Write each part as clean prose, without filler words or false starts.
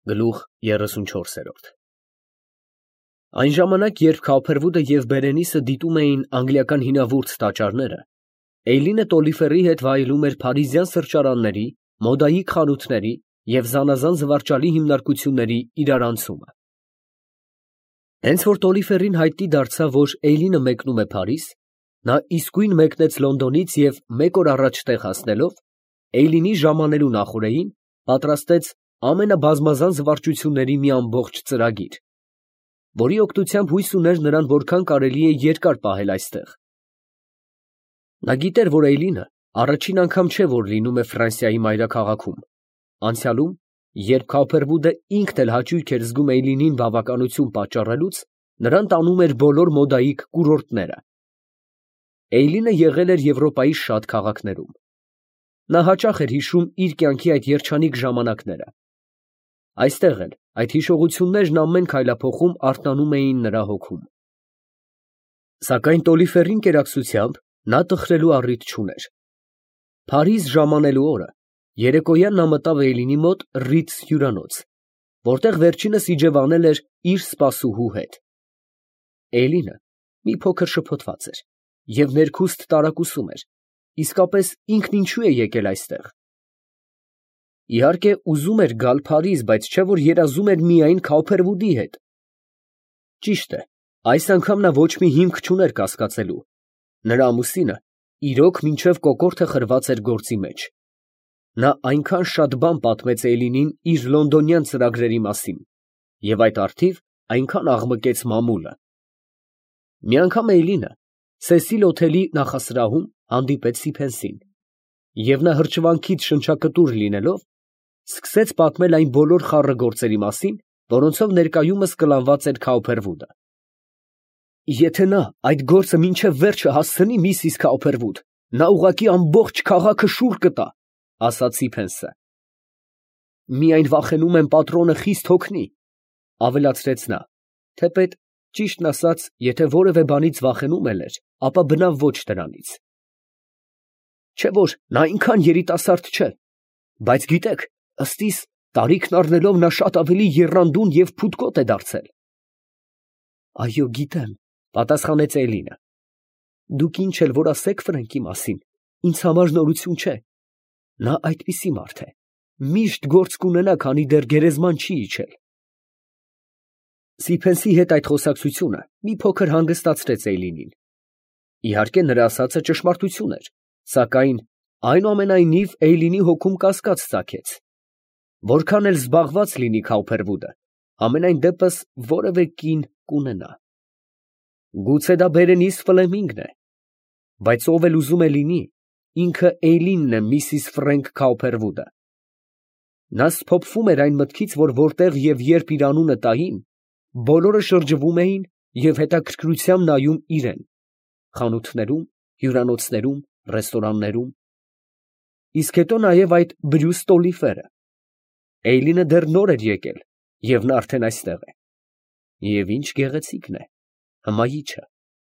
Գլուխ 34 Այն ժամանակ, երբ Քափերվուդը և Բերենիսը դիտում էին անգլիական հինավուրց տաճարները, Էյլինը Տոլիֆերի հետ վայելում էր փարիզյան սրճարանների, մոդայիկ խանութների և զանազան զվարճալի հիմնարկությունների իրարանցումը։ Հենց որ Տոլիֆերին հայտնի դարձավ, որ Էյլինը մեկնում է Փարիզ, նա իսկույն մեկնեց Լոնդոնից և մեկ օր առաջ տեղ հասնելով, Էյլինի ժամանելու նախօրեին պատրաստեց ամենաբազմազան զվարճությունների մի ամբողջ ծրագիր, որի օգնությամբ հույս ուներ նրան որքան կարելի է երկար պահել այստեղ։ Նա գիտեր, որ Էյլինը առաջին անգամ չէ, որ լինում է Ֆրանսիայի մայրաքաղաքում, անցյալում, երբ Քափերվուդը ինքն էլ հաճույք էր զգում Էյլինին բավականություն պատճառելուց, նրան տանում էր բոլոր մոդայիկ կուրորտները։ Էյլինը եղել էր Եվրոպայի շատ քաղաքներում։ Նա հաճախ էր հիշում իր կյանքի այդ երջանիկ ժամանակները։ Այստեղ էլ այդ հիշողություններն ամեն քայլափոխում արթնանում էին նրա հոգում։ Սակայն Տոլիֆերին կերակցությամբ նա տխրելու առիթ չուներ։ Փարիզ ժամանելու օրը երեկոյան նա մտավ Էյլինի մոտ Ռիթս հյուրանոց, որտեղ վերջինս իջևանել էր իր սպասուհու հետ։ Էյլինը մի փոքր շփոթված էր և ներքուստ տարակուսում էր, իսկապես ինքն ինչու է եկել այստեղ։ Իհարկե ուզում էր գալ Փարիզ, բայց չէ որ երազում էր միայն Քափերվուդի հետ։ Ճիշտ է, այս անգամ նա ոչ մի հիմք չուներ կասկածելու։ Նրա ամուսինը իրոք մինչև կոկորդը խրված էր գործի մեջ։ Նա այնքան շատ բան պատմեց Էյլինին իր լոնդոնյան ծրագրերի մասին և այդ առթիվ այնքան աղմկեց մամուլը։ Մի անգամ Էյլինը Սեսիլ օթելի նախասրահում հանդիպեց Սիփենսին և նա հրճվանքից շնչակտուր լինելով, սկսեց պատմել այն բոլոր խառը գործերի մասին, որոնցով ներկայումս կլանված էր Քափերվուդը։ Եթե նա այդ գործը մինչև վերջը հասցնի, Միսիս Քափերվուդ, նա ուղղակի ամբողջ քաղաքը շուռ կտա, ֊ ասաց Սիփենսը։ Միայն վախենում եմ պատրոնը խիստ հոգնի, ֊ ավելացրեց նա, թեպետ, ճիշտն ասած, եթե որևէ բանից վախենում էլ էր, ապա բնավ ոչ դրանից։ Չէ որ նա այնքան երիտասարդ չէ, բայց գիտեք, ըստ իս, տարիքն առնելով նա շատ ավելի եռանդուն և փութկոտ է դարձել։ Այո, գիտեմ, ֊ պատասխանեց Էյլինը։ Դուք ինչ էլ որ ասեք Ֆրենկի մասին, ինձ համար նորություն չէ։ Նա այդպիսի մարդ է, միշտ գործ կունենա, քանի դեռ գերեզման չի իջել։ Սիփենսի հետ այդ խոսակցությունը մի փոքր հանգստացրեց Էյլինին։ Իհարկե նրա ասածը ճշմարտություն էր, սակայն այնուամենայնիվ Էյլինի հոգում կասկած ծագեց։ Որքան էլ զբաղված լինի Քափերվուդը, համենայն դեպս որևէ կին կունենա։ Գուցե դա Բերենիս Ֆլեմինգն է, բայց ով էլ ուզում է լինի, ինքը Էյլինն է, Միսիս Ֆրենք Քափերվուդը։ Նա սփոփվում էր այն մտքից, որ որտեղ և երբ իր անունը տային, բոլորը շրջվում էին և հետաքրքրությամբ նայում իրան, խանութներում, հյուրանոցներում, ռեստորաններում։ Իսկ հետո նաև այդ Բրյուս Տոլիֆերը։ Էյլինը դեռ նոր էր եկել, և նա արդեն այստեղ է։ Եվ ինչ գեղեցիկն է, հմայիչը։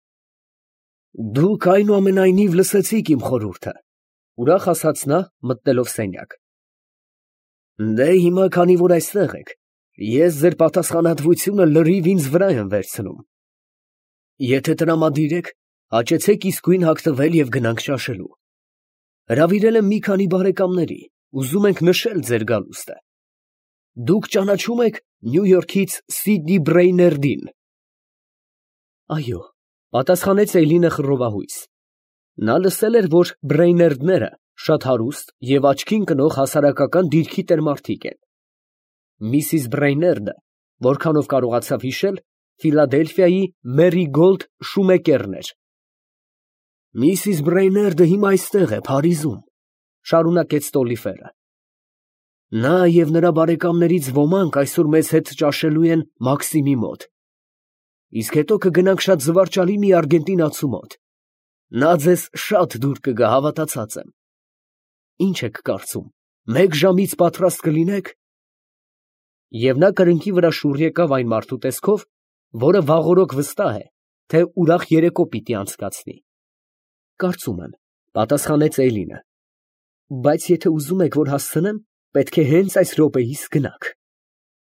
Դուք այնուամենայնիվ լսեցիք իմ խորհուրդը, ֊ ուրախ ասաց նա, մտնելով սենյակ։ Դե հիմա, քանի որ այստեղ եք, ես ձեր պատասխանատվությունը լրիվ ինձ վրա եմ վերցնում։ Եթե տրամադիր եք, հաճեցեք իսկույն հագնվել և գնանք ճաշելու։ Հրավիրել եմ մի քանի բարեկամների, ուզում ենք նշել ձեր գալուստը։ Դուք ճանաչում եք Նյու Յորքից Սիդնի Բրեյներդին։ Այո, ֊ պատասխանեց Էյլինը խռովահույս։ Նա լսել էր, որ Բրեյներդները շատ հարուստ և աչքին կնող հասարակական դիրքի տեր են։ Միսիս Բրեյներդը, որքանով կարողացավ հիշել, Ֆիլադելֆիայի Մերիգոլդ Շումեկերն էր։ Միսիս Բրեյներդը հիմա այստեղ է, Փարիզում, ֊ շարունակեց Տոլիֆերը։ Նա և նրա բարեկամներից ոմանք այսօր մեզ հետ ճաշելու են Մաքսիմի մոտ։ Իսկ հետո կգնանք շատ զվարճալի մի արգենտինացու մոտ։ Նա ձեզ շատ դուր կգա, հավատացած եմ։ Ինչ եք կարծում, մեկ ժամից պատրաստ կլինե՞ք։ Եվ նա կրնկի վրա շուռ եկավ այն մարդու տեսքով, որը վաղօրոք վստահ է, թե ուրախ երեկո պիտի անցկացնի։ Կարծում եմ, ֊ պատասխանեց Էյլինը։ Բայց եթե ուզում եք, որ հասցնեմ, պետք է հենց այս րոպեիս գնաք։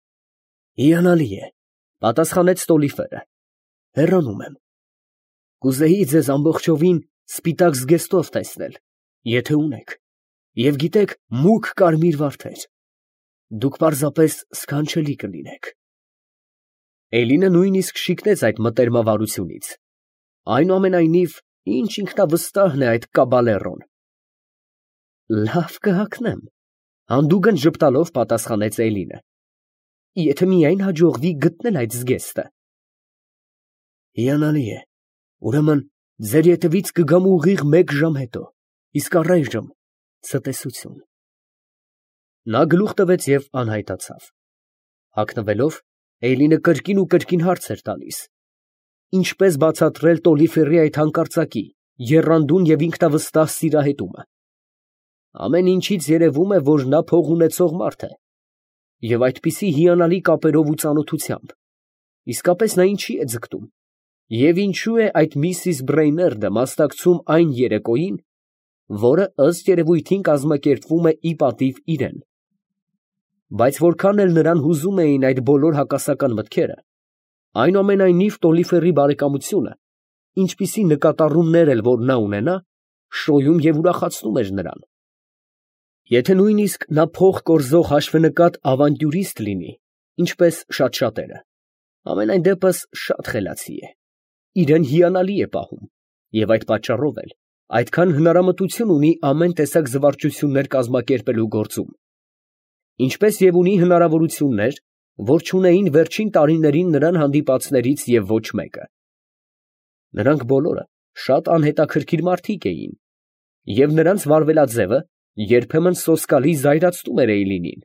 Հիանալի է, պատասխանեց Ստոլիֆերը։ Հեռանում եմ։ Կուզեի ձեզ ամբողջովին սպիտակ զգեստով տեսնել, եթե ունեք, և գիտեք մուգ կարմիր վարդեր, դուք պարզապես սքանչելի կլինեք։ Էլինը նույնիսկ շիկնեց այդ մտերմավարությունից։ Այնուամենայնիվ, ինչ ինքնավստահն է այդ կաբալերոն։ Լավ կհագնեմ, հանդուգն ժպտալով պատասխանեց Էլինը, եթե միայն հաջողվի գտնել այդ զգեստը։ Հիանալի է, ուրեմն ձեր ետևից կգամ ուղիղ 1 ժամ հետո, իսկ առայժմ ցտեսություն։ Նա գլուխ տվեց և անհայտացավ։ Հագնվելով, Էլինը կրկին ու կրկին հարց էր տալիս. ինչպես բացատրել Տոլիֆերի այդ հանկարծակի, եռանդուն և ինքնավստահ սիրահետումը։ Ամեն ինչից երևում է, որ նա փող ունեցող մարդ է, և այդպիսի հիանալի կապերով ու ծանոթությամբ, իսկապես նա ինչի է ձգտում, և ինչու է այդ Միսիս Բրեյներդը մասնակցում այն երեկոյին, որը ըստ երևույթին կազմակերպվում է ի պատիվ իրեն։ Բայց որքան էլ նրան հուզում էին այդ բոլոր հակասական մտքերը, այնուամենայնիվ Տոլիֆերի բարեկամությունը, ինչպիսի նկատառումներ էլ որ նա ունենա, շոյում և ուրախացնում էր նրան։ Եթե նույնիսկ նա փող կորզող հաշվենկատ ավանտյուրիստ լինի, ինչպես շատ շատերը, ամենայն դեպս շատ խելացի է, իրեն հիանալի է պահում, և այդ պատճառով էլ այդքան հնարամտություն ունի ամեն տեսակ զվարճություններ կազմակերպելու գործում, ինչպես և ունի հնարավորություններ, որ չունեին վերջին տարիներին նրան հանդիպածներից և ոչ մեկը։ Նրանք բոլորը շատ անհետաքրքիր մարդիկ էին, և նրանց վարվելաձևը երբեմն սոսկալի զայրացնում էր Էյլինին։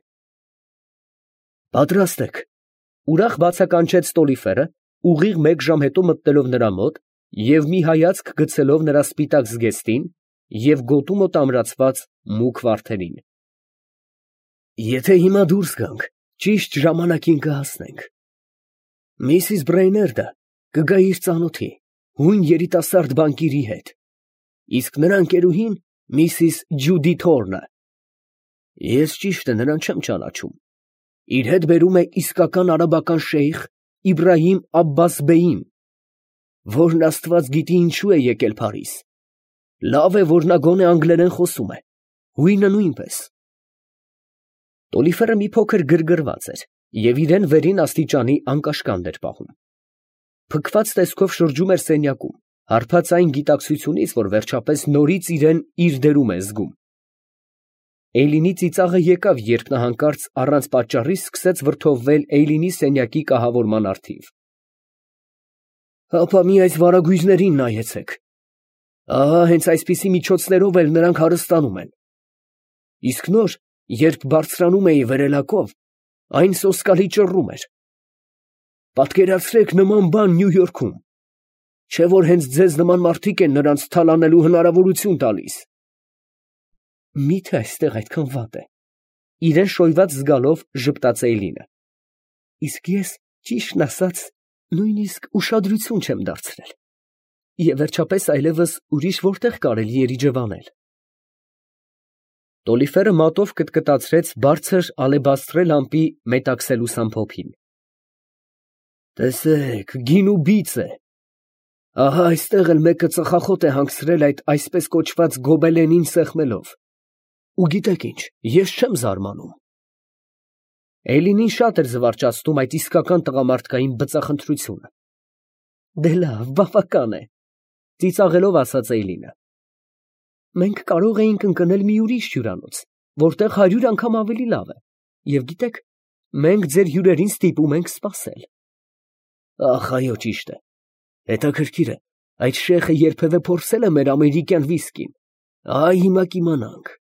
Պատրաստ եք, ուրախ բացականչեց Ստոլիֆերը, ուղիղ 1 ժամ հետո մտնելով նրա մոտ և մի հայացք գցելով նրա սպիտակ զգեստին և գոտու մոտ ամրացված մուգ վարդերին։ Եթե հիմա դուրս գանք, ճիշտ ժամանակին կհասնենք։ Միսիս Բրեյներդը կգա իր ծանոթի, հույն երիտասարդ բանկիրի հետ, իսկ նրա ընկերուհին Միսիս Ջուդի Թորնը։ Ես ճիշտ է նրան չեմ ճանաչում, իր հետ բերում է իսկական արաբական շեյխ Իբրահիմ Աբբաս֊բեյին, որն աստված գիտի ինչու է եկել Փարիզ։ Լավ է, որ նա գոնե անգլերեն խոսում է, հույնը նույնպես։ Տոլիֆերը մի փոքր գրգռված էր և իրան վերին աստիճանի անկաշկանդ էր պահում։ Փքված տեսքով շրջում էր սենյակում, հարբած այն գիտակցությունից, որ վերջապես նորից իրան իր դերում է զգում։ Էյլինի ծիծաղը եկավ, երբ նա հանկարծ առանց պատճառի սկսեց վրդովվել Էյլինի սենյակի կահավորման առթիվ։ Հապա մի այս վարագույրներին նայեցեք։ Ահա հենց այսպիսի միջոցներով էլ նրանք հարստանում են։ Իսկ նոր, երբ բարձրանում էի վերելակով, այն սոսկալի ճռռում էր։ Պատկերացրեք նման բան Նյու Յորքում, չէ՞ որ հենց ձեզ նման մարդիկ են նրանց թալանելու հնարավորություն տալիս։ Մի՞թե այստեղ այդքան վատ է, իրան շոյված զգալով ժպտաց Էյլինը։ Իսկ ես, ճիշտն ասած, նույնիսկ ուշադրություն չեմ դարձրել, և վերջապես այլևս ուրիշ որտեղ կարելի էր իջևանել։ Տոլիֆերը մատով կտկտացրեց բարձր ալեբաստրե լամպի մետաքսելուս ամփոփին։ Տեսեք, գին ու բիծ է։ Ահա այստեղ էլ մեկը ծխախոտ է հանգցրել այդ այսպես կոչված գոբելենին սեղմելով։ Ու գիտեք ինչ, ես չեմ զարմանում։ Էլինին շատ էր զվարճացնում այդ իսկական տղամարդկային բծախնդրությունը։ Դե լավ, բավական է, ծիծաղելով ասաց Էյլինը։ Մենք կարող էինք ընկնել մի ուրիշ հյուրանոց, որտեղ 100 անգամ ավելի լավ է, և գիտեք, մենք ձեր հյուրերին ստիպում ենք սպասել։ Ախ, այո, ճիշտ է։ Հետաքրքիր է, այդ շեյխը երբևէ փորձել է մեր ամերիկյան վիսկին։ Այ հիմա կիմանանք։